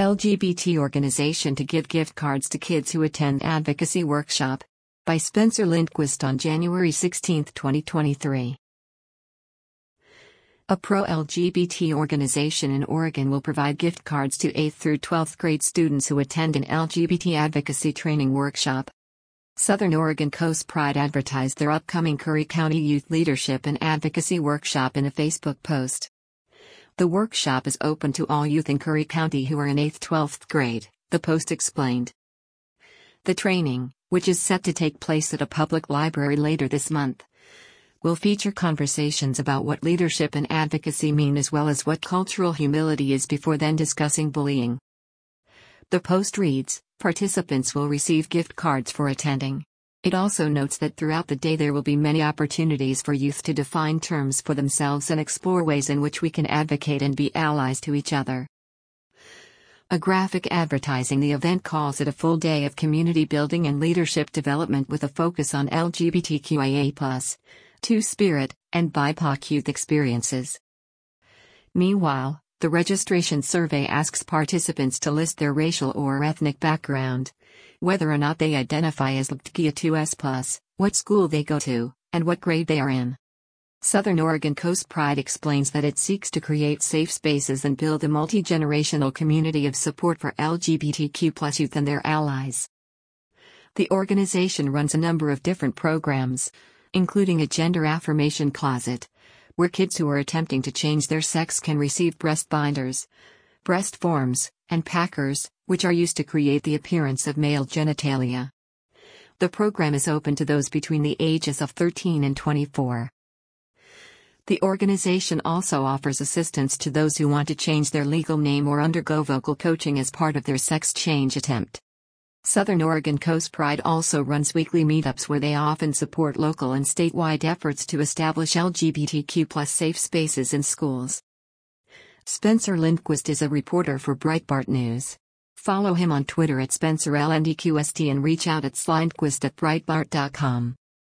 LGBT organization to give gift cards to kids who attend advocacy workshop. By Spencer Lindquist on January 16, 2023. A pro-LGBT organization in Oregon will provide gift cards to 8th through 12th grade students who attend an LGBT advocacy training workshop. Southern Oregon Coast Pride advertised their upcoming Curry County Youth Leadership and Advocacy Workshop in a Facebook post. The workshop is open to all youth in Curry County who are in 8th-12th grade, the post explained. The training, which is set to take place at a public library later this month, will feature conversations about what leadership and advocacy mean as well as what cultural humility is before then discussing bullying. The post reads, participants will receive gift cards for attending. It also notes that throughout the day there will be many opportunities for youth to define terms for themselves and explore ways in which we can advocate and be allies to each other. A graphic advertising the event calls it a full day of community building and leadership development with a focus on LGBTQIA+, Two-Spirit, and BIPOC youth experiences. Meanwhile, the registration survey asks participants to list their racial or ethnic background, whether or not they identify as LGBTQ+, what school they go to, and what grade they are in. Southern Oregon Coast Pride explains that it seeks to create safe spaces and build a multi-generational community of support for LGBTQ+ youth and their allies. The organization runs a number of different programs, including a gender affirmation closet, where kids who are attempting to change their sex can receive breast binders, breast forms, and packers, which are used to create the appearance of male genitalia. The program is open to those between the ages of 13 and 24. The organization also offers assistance to those who want to change their legal name or undergo vocal coaching as part of their sex change attempt. Southern Oregon Coast Pride also runs weekly meetups where they often support local and statewide efforts to establish LGBTQ+ safe spaces in schools. Spencer Lindquist is a reporter for Breitbart News. Follow him on Twitter at SpencerLNDQST and reach out at slindquist@breitbart.com.